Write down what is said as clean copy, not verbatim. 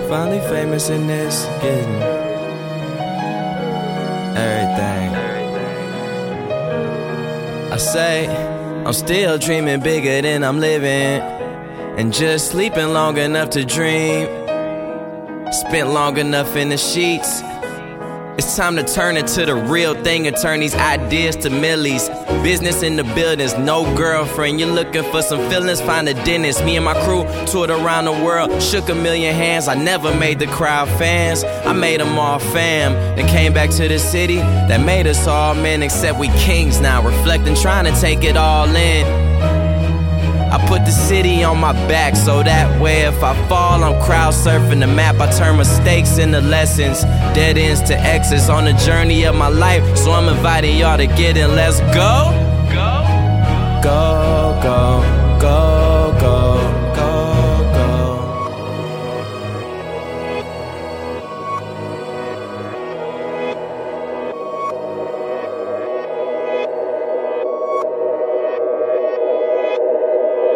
Finally famous in this, getting everything. I say, I'm still dreaming bigger than I'm living, and just sleeping long enough to dream. Spent long enough in the sheets. It's time to turn into the real thing and turn these ideas to millies. Business in the buildings, no girlfriend. You're looking for some feelings, find a dentist. Me and my crew toured around the world, shook a million hands. I never made the crowd fans, I made them all fam. Then came back to the city that made us all men, except we kings now, reflecting, trying to take it all in. I put the city on my back, so that way if I fall, I'm crowd surfing the map. I turn mistakes into lessons, dead ends to exits on the journey of my life. So I'm inviting y'all to get in, let's go. Go, go, go, go.